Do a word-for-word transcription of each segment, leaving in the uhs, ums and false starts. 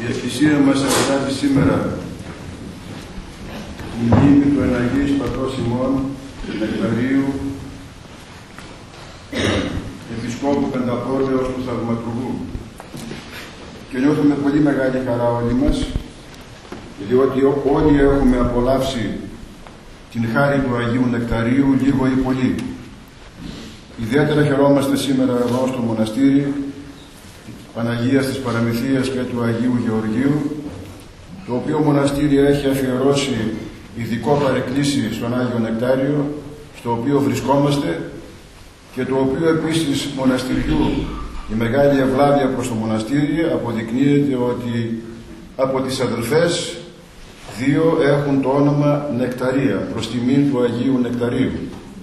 Η Εκκλησία μας εορτάζει σήμερα την μνήμη του Εναγίου Πατρός ημών Νεκταρίου, Επισκόπου Πενταπόλεως του Θαυματουργού. Και νιώθουμε πολύ μεγάλη χαρά όλοι μας, διότι όλοι έχουμε απολαύσει την χάρη του Αγίου Νεκταρίου λίγο ή πολύ. Ιδιαίτερα χαιρόμαστε σήμερα εδώ στο μοναστήρι Παναγίας της Παραμυθίας και του Αγίου Γεωργίου, το οποίο μοναστήρι έχει αφιερώσει ειδικό παρεκκλήσι στον Άγιο Νεκτάριο, στο οποίο βρισκόμαστε, και το οποίο επίσης μοναστηριού η μεγάλη ευλάβεια προς το μοναστήρι αποδεικνύεται ότι από τις αδελφές δύο έχουν το όνομα Νεκταρία, προς τιμήν του Αγίου Νεκταρίου.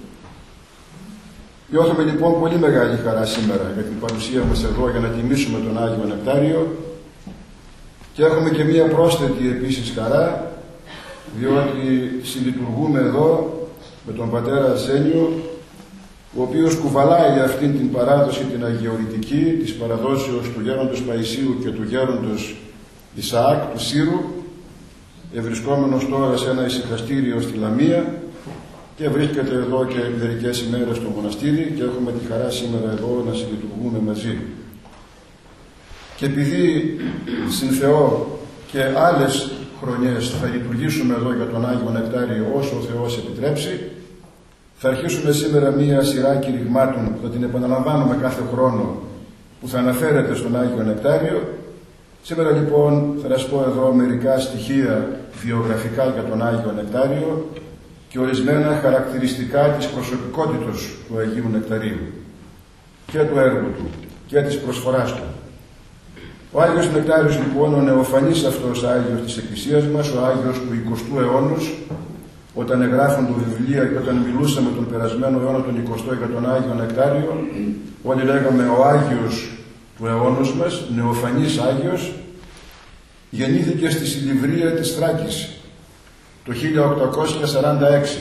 Νιώθουμε λοιπόν πολύ μεγάλη χαρά σήμερα για την παρουσία μας εδώ για να τιμήσουμε τον Άγιο Νεκτάριο, και έχουμε και μία πρόσθετη επίσης χαρά, διότι συλλειτουργούμε εδώ με τον πατέρα Αρσένιο, ο οποίος κουβαλάει για αυτήν την παράδοση την αγιορητική της παραδόσεως του γέροντος Παϊσίου και του γέροντος Ισαάκ του Σύρου, ευρισκόμενος τώρα σε ένα ησυχαστήριο στη Λαμία, και βρίσκεται εδώ και μερικές ημέρες στο μοναστήρι, και έχουμε τη χαρά σήμερα εδώ να συλλειτουργούμε μαζί. Και επειδή συν Θεό και άλλες χρονιές θα λειτουργήσουμε εδώ για τον Άγιο Νεκτάριο όσο ο Θεός επιτρέψει, θα αρχίσουμε σήμερα μία σειρά κηρυγμάτων που θα την επαναλαμβάνουμε κάθε χρόνο, που θα αναφέρεται στον Άγιο Νεκτάριο. Σήμερα λοιπόν θα σας πω εδώ μερικά στοιχεία βιογραφικά για τον Άγιο Νεκτάριο και ορισμένα χαρακτηριστικά της προσωπικότητας του Αγίου Νεκταρίου και του έργου του και της προσφοράς του. Ο Άγιος Νεκτάριος λοιπόν, ο νεοφανής αυτός Άγιος της Εκκλησίας μας, ο Άγιος του εικοστού αιώνος, όταν εγγράφονται βιβλία και όταν μιλούσαμε τον περασμένο αιώνα τον εικοστό για τον Άγιο Νεκτάριο, όλοι λέγαμε ο Άγιος του αιώνος μας, νεοφανής Άγιος, γεννήθηκε στη Σιλιβρία της Θράκης το χίλια οκτακόσια σαράντα έξι,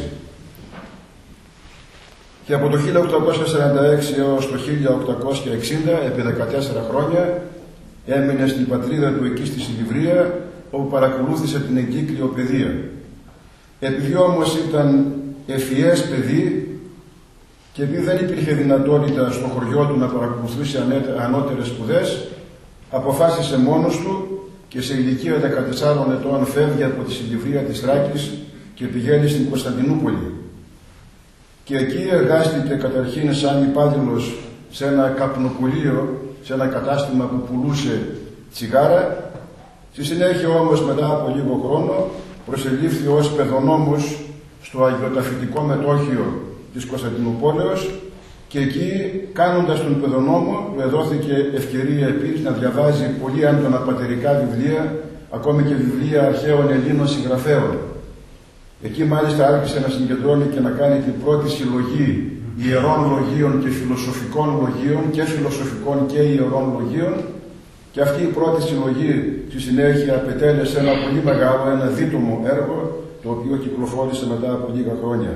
και από το χίλια οκτακόσια σαράντα έξι έως το χίλια οκτακόσια εξήντα, επί δεκατέσσερα χρόνια, έμεινε στην πατρίδα του εκεί στη Σιλιβρία, όπου παρακολούθησε την εγκύκλιο παιδεία. Επειδή όμως ήταν ευφυές παιδί και επειδή δεν υπήρχε δυνατότητα στο χωριό του να παρακολουθήσει ανώτερες σπουδές, αποφάσισε μόνος του και σε ηλικία δεκατεσσάρων ετών φεύγει από τη Σιλιβρία της Θράκης και πηγαίνει στην Κωνσταντινούπολη. Και εκεί εργάστηκε καταρχήν σαν υπάλληλος σε ένα καπνοπουλείο, σε ένα κατάστημα που πουλούσε τσιγάρα. Στη συνέχεια όμως, μετά από λίγο χρόνο, προσελήφθη ως παιδονόμος στο Αγιοταφητικό Μετόχιο της Κωνσταντινούπολεως, και εκεί, κάνοντας τον παιδονόμο, του εδόθηκε ευκαιρία επίσης να διαβάζει πολύ έντονα πατερικά βιβλία, ακόμη και βιβλία αρχαίων Ελλήνων συγγραφέων. Εκεί μάλιστα άρχισε να συγκεντρώνει και να κάνει την πρώτη συλλογή ιερών λογίων και φιλοσοφικών λογίων, και φιλοσοφικών και ιερών λογίων, και αυτή η πρώτη συλλογή στη συνέχεια απετέλεσε ένα πολύ μεγάλο, ένα δίτομο έργο, το οποίο κυκλοφόρησε μετά από λίγα χρόνια.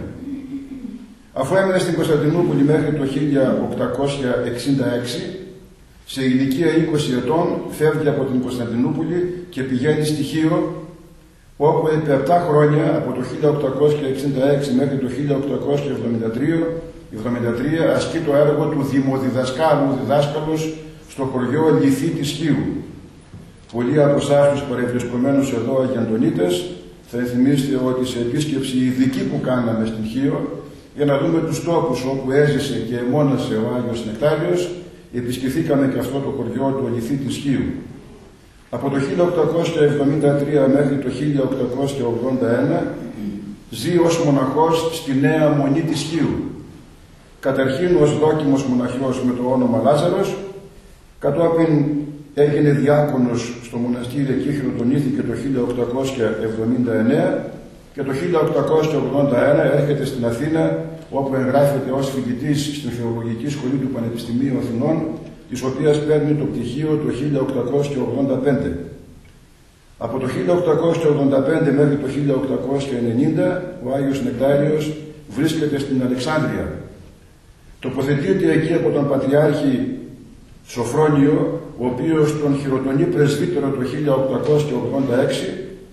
Αφού έμεινε στην Κωνσταντινούπολη μέχρι το χίλια οκτακόσια εξήντα έξι, σε ηλικία είκοσι ετών φεύγει από την Κωνσταντινούπολη και πηγαίνει στη Χίο, όπου επί επτά χρόνια, από το χίλια οκτακόσια εξήντα έξι μέχρι το χίλια οκτακόσια εβδομήντα τρία, ασκεί το έργο του δημοδιδασκάλου διδάσκαλος στο χωριό Λυθή της Χίου. Πολλοί από εσάς τους παρευρισκομένους εδώ αγιαντονίτες θα θυμίστε ότι σε επίσκεψη ειδική που κάναμε στην Χίο, για να δούμε τους τόπους όπου έζησε και εμώνασε ο Άγιος Νεκτάριος, επισκεφθήκαμε και αυτό το χωριό του Λυθή της Χίου. Από το χίλια οκτακόσια εβδομήντα τρία μέχρι το χίλια οκτακόσια ογδόντα ένα ζει ως μοναχός στη Νέα Μονή της Χίου. Καταρχήν ως δόκιμος μοναχιός με το όνομα Λάζαρος, κατόπιν έγινε διάκονος στο μοναστήρι εκεί, χειροτονήθηκε το χίλια οκτακόσια εβδομήντα εννέα, και το χίλια οκτακόσια ογδόντα ένα έρχεται στην Αθήνα, όπου εγγράφεται ως φοιτητής στην Θεολογική Σχολή του Πανεπιστημίου Αθηνών, της οποίας παίρνει το πτυχίο το χίλια οκτακόσια ογδόντα πέντε. Από το χίλια οκτακόσια ογδόντα πέντε μέχρι το χίλια οκτακόσια ενενήντα ο Άγιος Νεκτάριος βρίσκεται στην Αλεξάνδρεια. Τοποθετείται εκεί από τον Πατριάρχη Σοφρόνιο, ο ο οποίος τον χειροτονεί πρεσβύτερο το χίλια οκτακόσια ογδόντα έξι,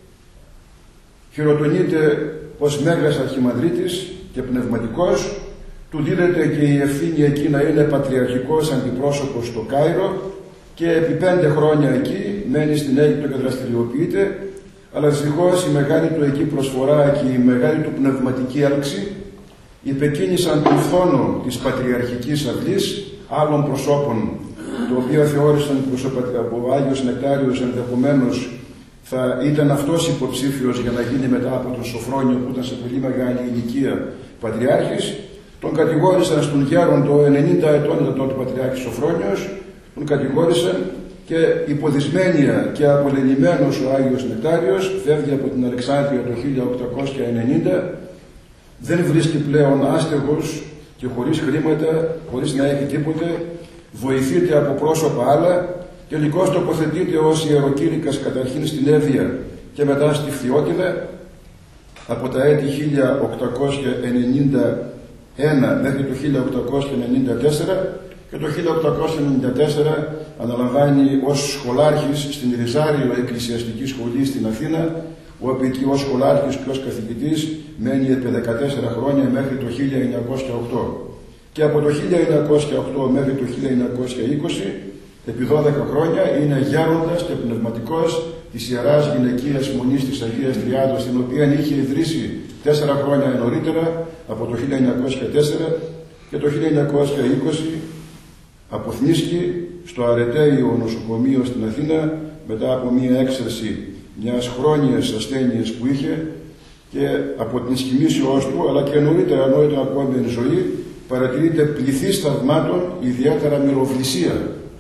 χειροτονείται ως Μέγας Αρχιμανδρίτης και πνευματικός, του δίδεται και η ευθύνη εκεί να είναι πατριαρχικός αντιπρόσωπος στο Κάιρο και επί πέντε χρόνια εκεί μένει στην Αίγυπτο και δραστηριοποιείται, αλλά δυστυχώς η μεγάλη του εκεί προσφορά και η μεγάλη του πνευματική έλξη υπεκίνησαν τον φθόνο της πατριαρχικής αυλής άλλων προσώπων, το οποίο θεώρησαν πως ο Άγιος Νεκτάριος ενδεχομένως θα ήταν αυτός υποψήφιος για να γίνει μετά από τον Σοφρόνιο, που ήταν σε πολύ μεγάλη ηλικία πατριάρχης. Τον κατηγόρησαν στον γέροντο, ενενήντα ετών ήταν τότε πατριάρχης Σοφρόνιος, τον κατηγόρησαν και υποδυσμένια και απολελειμμένος ο Άγιος Νεκτάριος φεύγει από την Αλεξάνδρεια το χίλια οκτακόσια ενενήντα, δεν βρίσκει πλέον άστεγος και χωρίς χρήματα, χωρίς να έχει τίποτε, βοηθείται από πρόσωπα άλλα, τελικώς τοποθετείται ως ιεροκήρυκας καταρχήν στην Εύβοια και μετά στη Φθιώτιδα από τα έτη χίλια οκτακόσια ενενήντα ένα μέχρι το χίλια οκτακόσια ενενήντα τέσσερα, και το χίλια οκτακόσια ενενήντα τέσσερα αναλαμβάνει ως σχολάρχης στην Ριζάριο Εκκλησιαστική Σχολή στην Αθήνα, όπου εκεί ως σχολάρχης και ως καθηγητής μένει επί δεκατέσσερα χρόνια μέχρι το χίλια εννιακόσια οκτώ. Και από το χίλια εννιακόσια οκτώ μέχρι το χίλια εννιακόσια είκοσι, επί δώδεκα χρόνια, είναι γέροντας και πνευματικός της Ιεράς Γυναικείας Μονής της Αγίας Τριάδος, την οποία είχε ιδρύσει τέσσερα χρόνια νωρίτερα, από το χίλια εννιακόσια τέσσερα, και το χίλια εννιακόσια είκοσι αποθνίσκει στο Αρετέιο νοσοκομείο στην Αθήνα μετά από μία έξαρση μιας χρόνιας ασθένειας που είχε, και από την σκηνήσεώς του, αλλά και νωρίτερα ενώ ήταν ακόμη εν ζωή, παρατηρείται πληθής θαυμάτων, ιδιαίτερα μυροβλησία.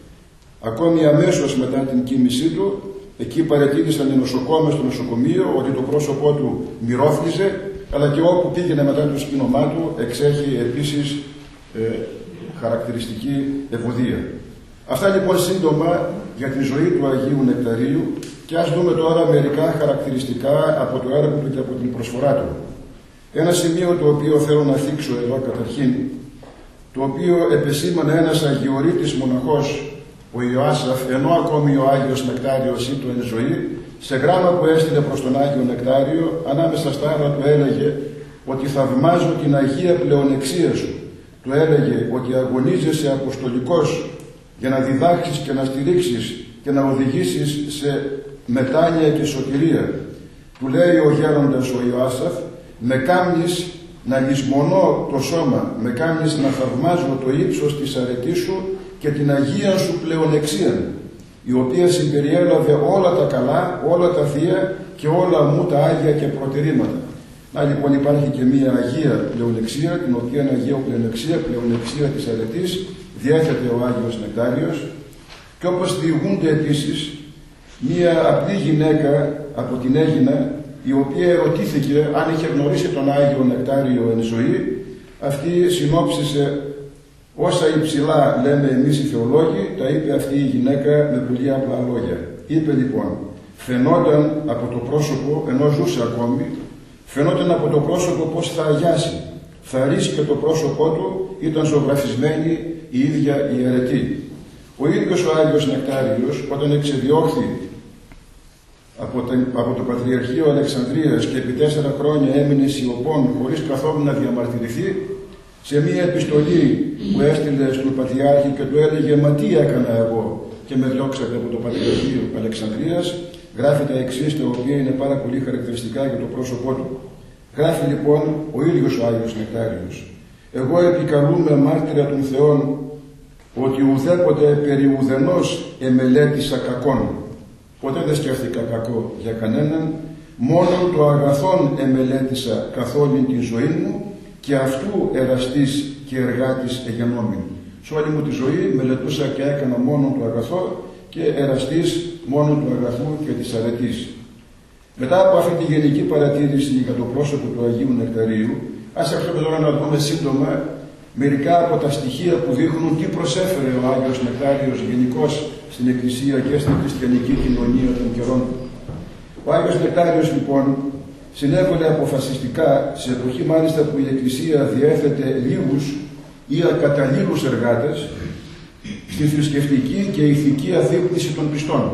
Ακόμη αμέσως μετά την κοίμησή του, εκεί παρατήρησαν οι νοσοκόμες στο νοσοκομείο ότι το πρόσωπό του μυρόφλιζε, αλλά και όπου πήγαινε μετά το σκήνωμά του εξέχει επίσης ε, χαρακτηριστική ευωδία. Αυτά λοιπόν σύντομα για τη ζωή του Αγίου Νεκταρίου, και ας δούμε τώρα μερικά χαρακτηριστικά από το έργο του και από την προσφορά του. Ένα σημείο το οποίο θέλω να θίξω εδώ καταρχήν, το οποίο επεσήμανε ένας Αγιορείτης μοναχός, ο Ιωάσαφ, ενώ ακόμη ο Άγιος Νεκτάριος ήτο εν ζωή, σε γράμμα που έστειλε προς τον Άγιο Νεκτάριο, ανάμεσα στα άλλα του έλεγε ότι θαυμάζω την Αγία πλεονεξία σου. Του έλεγε ότι αγωνίζεσαι αποστολικός για να διδάξεις και να στηρίξεις και να οδηγήσεις σε μετάνοια και σωτηρία. Του λέει ο γέροντας ο Ιωάσαφ, με κάμνεις να λησμονώ το σώμα, με κάμνεις να θαυμάζω το ύψος της αρετής σου και την Αγία σου πλεονεξία, η οποία συμπεριέλαβε όλα τα καλά, όλα τα θεία και όλα μου τα Άγια και προτερήματα. Να λοιπόν υπάρχει και μία Αγία πλεονεξία, την οποία Αγία πλεονεξία, πλεονεξία της αρετής, διέθετε ο Άγιος Νεκτάριος, και όπως διηγούνται επίσης μία απλή γυναίκα από την Αίγινα, η οποία ερωτήθηκε αν είχε γνωρίσει τον Άγιο Νεκτάριο εν ζωή. Αυτή συνόψισε όσα υψηλά λέμε εμείς οι θεολόγοι, τα είπε αυτή η γυναίκα με πολύ απλά λόγια. Είπε λοιπόν, φαινόταν από το πρόσωπο, ενώ ζούσε ακόμη, φαινόταν από το πρόσωπο πως θα αγιάσει. Θα ρίσκε το πρόσωπό του, ήταν ζωγραφισμένη η ίδια η αρετή. Ο ίδιος ο Άγιος Νεκτάριος, όταν εξεδιώχθη από, τα, από το Πατριαρχείο Αλεξανδρίας και επί τέσσερα χρόνια έμεινε σιωπών χωρίς καθόλου να διαμαρτυρηθεί, σε μία επιστολή που έστειλε στον Πατριάρχη και του έλεγε «Μα τι έκανα εγώ και με διώξατε από το Πατριαρχείο Αλεξανδρίας», γράφει τα εξής, τα οποία είναι πάρα πολύ χαρακτηριστικά για το πρόσωπό του. Γράφει λοιπόν ο ίδιος ο Άγιος Νεκτάριος, «Εγώ επικαλούμαι μάρτυρα των Θεών ότι ουδέποτε περί ουδενός εμελέτησα κακόν». Ποτέ δεν σκέφτηκα κακό για κανέναν, μόνο το αγαθόν εμελέτησα καθ' όλη την ζωή μου και αυτού εραστής και εργάτης εγενόμην. Σε όλη μου τη ζωή μελετούσα και έκανα μόνο το αγαθό και εραστής μόνο του αγαθού και της αρετής. Μετά από αυτή τη γενική παρατήρηση για το πρόσωπο του Αγίου Νεκταρίου, ας έρθουμε τώρα να δούμε σύντομα μερικά από τα στοιχεία που δείχνουν τι προσέφερε ο Άγιος Νεκτάριος γενικώς στην Εκκλησία και στην χριστιανική κοινωνία των καιρών. Ο Άγιος Νεκτάριος λοιπόν συνέβαλε αποφασιστικά, σε εποχή μάλιστα που η Εκκλησία διέθετε λίγους ή ακαταλήγους εργάτες, στη θρησκευτική και ηθική αθύπνιση των πιστών.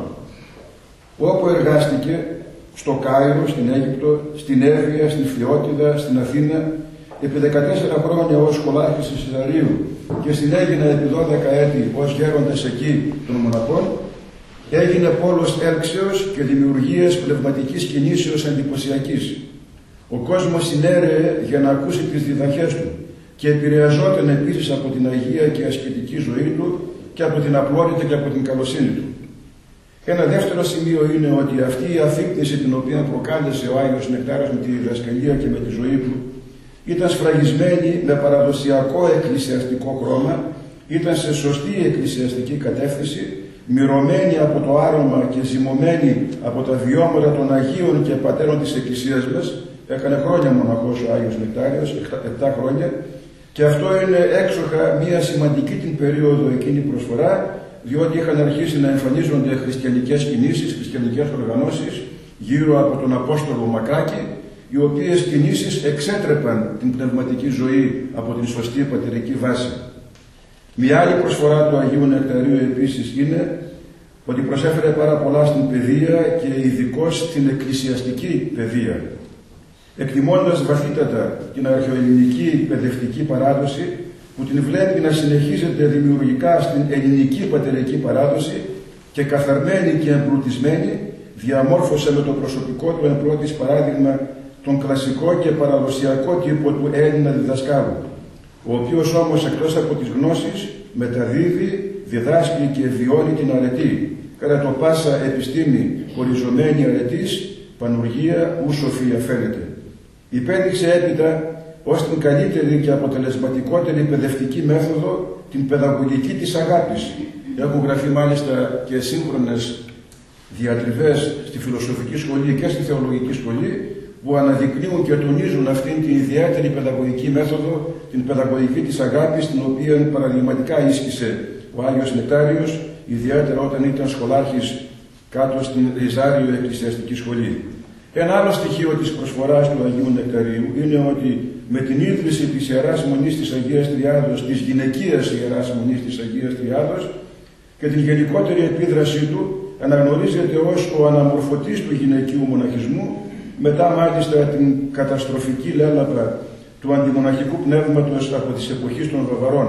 Όπου εργάστηκε στο Κάιρο, στην Αίγυπτο, στην Εύβοια, στην Φθιώτιδα, στην Αθήνα, επί δεκατέσσερα χρόνια ως σχολάρχης της Cæsariου και στην Αίγινα επί δώδεκα έτη ως γέροντας εκεί των μοναχών, έγινε πόλος έλξεως και δημιουργίας πνευματικής κινήσεως εντυπωσιακής. Ο κόσμος συνέρεε για να ακούσει τις διδαχές του και επηρεαζόταν επίσης από την αγία και ασκητική ζωή του και από την απλότητα και από την καλοσύνη του. Ένα δεύτερο σημείο είναι ότι αυτή η αφύπνιση την οποία προκάλεσε ο Άγιος Νεκτάριος με τη διδασκαλία και με τη ζωή του ήταν σφραγισμένη με παραδοσιακό εκκλησιαστικό χρώμα, ήταν σε σωστή εκκλησιαστική κατεύθυνση, μυρωμένη από το άρωμα και ζυμωμένη από τα βιώματα των Αγίων και Πατέρων της Εκκλησίας μας. Έκανε χρόνια μοναχός ο Άγιος Νεκτάριος, επτά χρόνια, και αυτό είναι έξοχα μια σημαντική την περίοδο εκείνη προσφορά, διότι είχαν αρχίσει να εμφανίζονται χριστιανικές κινήσεις, χριστιανικές οργανώσεις γύρω από τον Απόστολο Μακράκη, οι οποίες κινήσεις εξέτρεπαν την πνευματική ζωή από την σωστή πατερική βάση. Μια άλλη προσφορά του Αγίου Νεκταρίου επίσης είναι ότι προσέφερε πάρα πολλά στην παιδεία και ειδικώς στην εκκλησιαστική παιδεία. Εκτιμώντας βαθύτατα την αρχαιοελληνική παιδευτική παράδοση που την βλέπει να συνεχίζεται δημιουργικά στην ελληνική πατερική παράδοση και καθαρμένη και εμπλουτισμένη, διαμόρφωσε με το προσωπικό του εν πρώτης παράδειγμα τον κλασικό και παραδοσιακό τύπο του Έλληνα διδασκάλου, ο οποίος όμως εκτός από τις γνώσεις μεταδίδει, διδάσκει και βιώνει την αρετή, κατά το πάσα επιστήμη χωριζωμένη αρετής, πανουργία ου σοφία φαίνεται. Υπέδειξε έπειτα ως την καλύτερη και αποτελεσματικότερη παιδευτική μέθοδο την παιδαγωγική της αγάπης. Έχουν γραφεί μάλιστα και σύγχρονες διατριβές στη φιλοσοφική σχολή και στη θεολογική σχολή που αναδεικνύουν και τονίζουν αυτήν την ιδιαίτερη παιδαγωγική μέθοδο, την παιδαγωγική της αγάπης, την οποία παραδειγματικά ίσχυσε ο Άγιος Νεκτάριος, ιδιαίτερα όταν ήταν σχολάρχης κάτω στην Ριζάριο Εκκλησιαστική Σχολή. Ένα άλλο στοιχείο της προσφοράς του Αγίου Νεκταρίου είναι ότι με την ίδρυση της Ιεράς Μονής της Αγίας Τριάδος, της γυναικείας Ιεράς Μονής της Αγίας Τριάδος και την γενικότερη επίδρασή του, αναγνωρίζεται ως ο αναμορφωτής του γυναικείου μοναχισμού, μετά μάλιστα την καταστροφική λέλαπα του αντιμοναχικού πνεύματος από τις εποχές των Βαβαρών.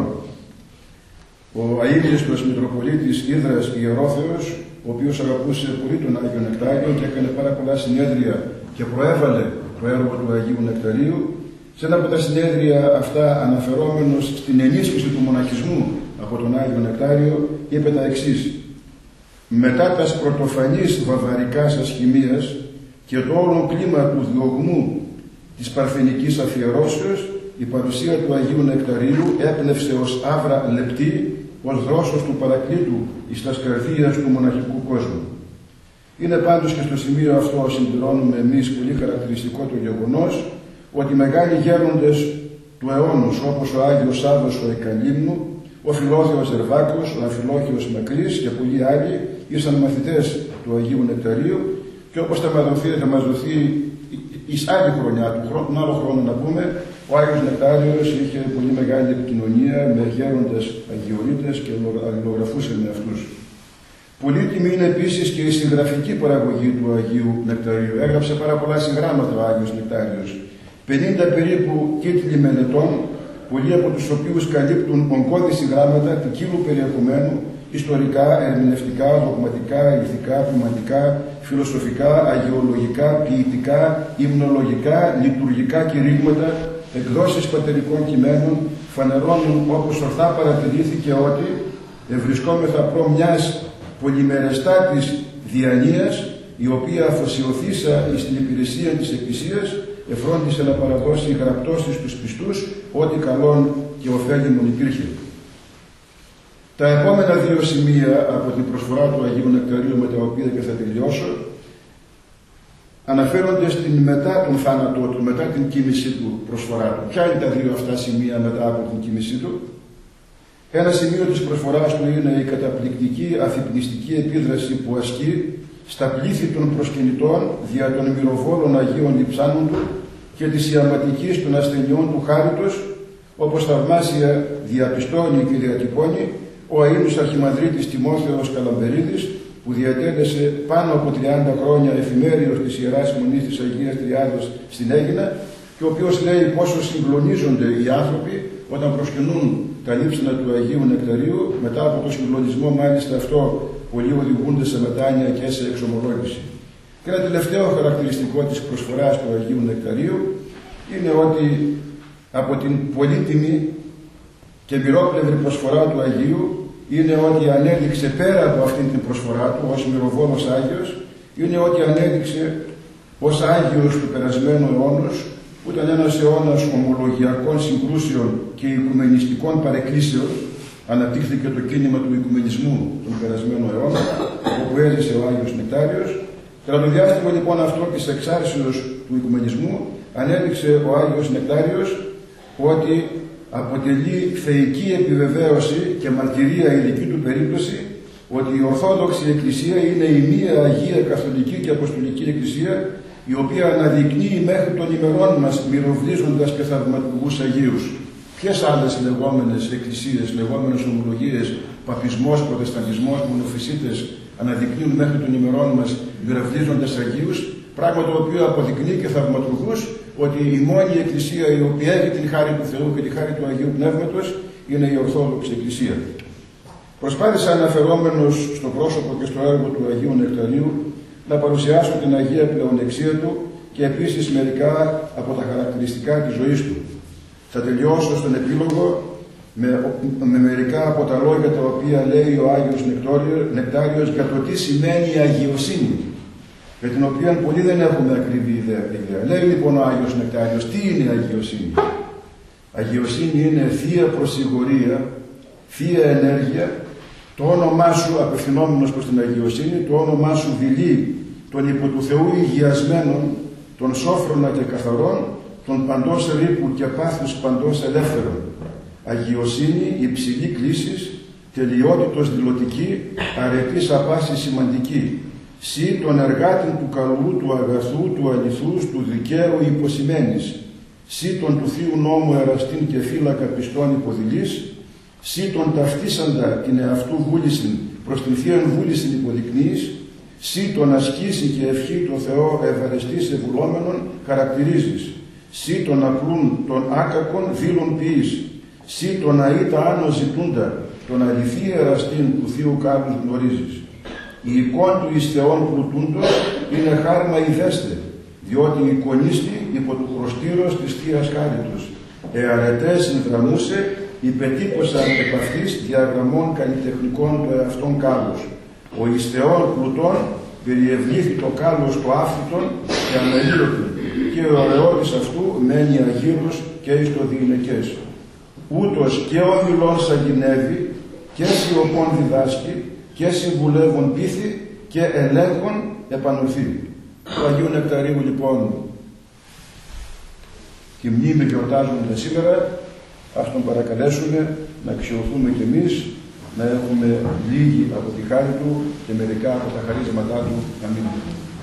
Ο αείμνηστος Μητροπολίτης Ίδρας Ιερόθεος, ο οποίος αγαπούσε πολύ τον Άγιο Νεκτάριο και έκανε πάρα πολλά συνέδρια και προέβαλε το έργο του Αγίου Νεκταρίου, σε ένα από τα συνέδρια αυτά, αναφερόμενος στην ενίσχυση του μοναχισμού από τον Άγιο Νεκτάριο, είπε τα εξής: «Μετά τας πρωτοφανής βαβαρικάς ασχημίας και το όλο κλίμα του διωγμού της παρθενικής αφιερώσεως, η παρουσία του Αγίου Νεκταρίου έπνευσε ως άβρα λεπτή, ως δρόσος του Παρακλήτου εις τας καρδίας του μοναχικού κόσμου». Είναι πάντως και στο σημείο αυτό συμπληρώνουμε εμείς πολύ χαρακτηριστικό το γεγονός ότι οι μεγάλοι γέροντες του αιώνος, όπως ο Άγιος Σάββος ο Εκαλύμνου, ο Φιλόθεος Ζερβάκος, ο Αμφιλόχιος Μακρύς και πολλοί άλλοι ήσαν μαθητές του Αγίου Νεκταρίου, και όπως θα μας δοθεί, θα μας δοθεί εις άλλη χρονιά του χρόνου, τον άλλο χρόνο να πούμε, ο Άγιος Νεκτάριος είχε πολύ μεγάλη επικοινωνία με γέροντες αγιορείτες και αλληλογραφούσε με αυτούς. Πολύτιμη είναι επίσης και η συγγραφική παραγωγή του Αγίου Νεκταρίου. Έγραψε πάρα πολλά συγγράμματα ο Άγιος Νεκτάριος. πενήντα περίπου τίτλοι μελετών, πολλοί από τους οποίους καλύπτουν ογκώδη συγγράμματα ποικίλου περιεχομένου, ιστορικά, ερμηνευτικά, δογματικά, ηθικά, ποιηματικά, φιλοσοφικά, αγιολογικά, ποιητικά, υμνολογικά, λειτουργικά κηρύγματα, εκδόσεις πατερικών κειμένων, φανερώνουν όπως ορθά παρατηρήθηκε ότι ευρισκόμεθα προ μιας πολυμερεστάτης διανοίας, η οποία αφοσιωθήσα στην υπηρεσία της Εκκλησίας, εφρόντισε να παραδώσει γραπτώσεις στους πιστούς ό,τι καλόν και ωφέλιμον υπήρχε. Τα επόμενα δύο σημεία από την προσφορά του Αγίου Νεκταρίου, με τα οποία και θα τελειώσω, αναφέρονται στην μετά τον θάνατό του, μετά την κοίμησή του προσφορά του. Ποια είναι τα δύο αυτά σημεία μετά από την κοίμησή του? Ένα σημείο της προσφοράς του είναι η καταπληκτική αφυπνιστική επίδραση που ασκεί στα πλήθη των προσκυνητών δια των μυροβόλων Αγίων Λειψάνων του και της ιαματικής των ασθενειών του χάριτος, όπως θαυμάσια διαπιστώνει και διατυπώνει, ο αείμνηστος Αρχιμανδρίτης Τιμόθεος Καλαμπερίδης, που διατέλεσε πάνω από τριάντα χρόνια εφημέριος της Ιεράς Μονής της Αγίας Τριάδος στην Αίγινα, και ο οποίος λέει πόσο συγκλονίζονται οι άνθρωποι όταν προσκυνούν τα λείψανα του Αγίου Νεκταρίου. Μετά από το συγκλονισμό, μάλιστα αυτό, πολλοί οδηγούνται σε μετάνοια και σε εξομολόγηση. Και ένα τελευταίο χαρακτηριστικό της προσφοράς του Αγίου Νεκταρίου είναι ότι από την πολύτιμη και μοιρόπλευρη προσφορά του Αγίου είναι ότι ανέδειξε πέρα από αυτήν την προσφορά του ως μυροβόλος Άγιος, είναι ότι ανέδειξε ως Άγιος του περασμένου αιώνος, που ήταν ένας αιώνας ομολογιακών συγκρούσεων και οικουμενιστικών παρεκκλήσεων. Αναπτύχθηκε το κίνημα του οικουμενισμού τον περασμένο αιώνα, όπου έζησε ο Άγιος Νεκτάριος. Κατά το διάστημα λοιπόν αυτό της εξάρσεως του οικουμενισμού, ανέδειξε ο Άγιος Νεκτάριος ότι αποτελεί θεϊκή επιβεβαίωση και μαρτυρία η δική του περίπτωση ότι η Ορθόδοξη Εκκλησία είναι η μία Αγία Καθολική και Αποστολική Εκκλησία, η οποία αναδεικνύει μέχρι των ημερών μας μυροβλίζοντας και θαυματουργούς Αγίους. Ποιες άλλες λεγόμενες εκκλησίες, λεγόμενες ομολογίες, παπισμός, προτεσταντισμός, μονοφυσίτες αναδεικνύουν μέχρι των ημερών μας μυροβλίζοντας Αγίους, πράγμα το οποίο αποδεικνύει και θαυματουργούς ότι η μόνη Εκκλησία η οποία έχει την χάρη του Θεού και τη χάρη του Αγίου Πνεύματος είναι η Ορθόδοξη Εκκλησία. Προσπάθησα, αναφερόμενος στο πρόσωπο και στο έργο του Αγίου Νεκταρίου, να παρουσιάσω την Αγία Πλεονεξία του και επίσης μερικά από τα χαρακτηριστικά της ζωής του. Θα τελειώσω στον επίλογο με, με μερικά από τα λόγια τα οποία λέει ο Άγιος Νεκτάριος για το τι σημαίνει η αγιοσύνη, για την οποία πολλοί δεν έχουμε ακριβή ιδέα. Λέει λοιπόν ο Άγιος Νεκτάριος, τι είναι η αγιοσύνη? Αγιοσύνη είναι θεία προσιγωρία, θεία ενέργεια, το όνομά σου, απευθυνόμενος προς την αγιοσύνη, το όνομά σου δειλεί των υπό του Θεού υγιασμένων, των σόφρονα και καθαρών, των παντός ρήπου και πάθους παντός ελεύθερων. Αγιοσύνη, υψηλή κλίσης, τελειότητος δηλωτική, αρετής απάσης σημαντική. Συ των εργάτην του καλού, του αγαθού, του αληθούς, του δικαίου υποσημένης. Συ των του Θείου νόμου εραστήν και φύλακα πιστών υποδηλής. Συ τον ταυτίσαντα την εαυτού βούλησιν προς την θείαν βούλησιν υποδεικνύεις. Συ τον ασκήσει και ευχή το Θεό ευαρεστής ευουλόμενον χαρακτηρίζεις. Συ τον απλούν των άκακων δήλων ποιείς. Συ τον αΐτα άνω ζητούντα τον αληθή εραστήν του Θείου κάλους γνωρίζεις. Η εικόν του εις Θεόν πλουτούντος είναι χάρμα ιδέστε, διότι η εικονίστη υπό του χρωστήρος της Θείας Χάριτος. Εαρετές συνδραμούσε υπετύπωσαν επ' αυτής διαγραμμών καλλιτεχνικών του εαυτών κάλους. Ο εις Θεόν πλουτών περιευλήθη το κάλος του άφητον και αναλύωτον, και ο ωραιώτης αυτού μένει αγύρος και εις το διηνεκές. Ούτως και ο μιλών σαγηνεύει, και σιωπών διδάσκει, και συμβουλεύων πείθει, και ελέγχων επανορθεί. Του Αγίου Νεκταρίου λοιπόν τη μνήμη γιορτάζουμε σήμερα. Ας τον παρακαλέσουμε να αξιωθούμε κι εμείς, να έχουμε λίγη από τη χάρη του και μερικά από τα χαρίσματά του. Αμήν.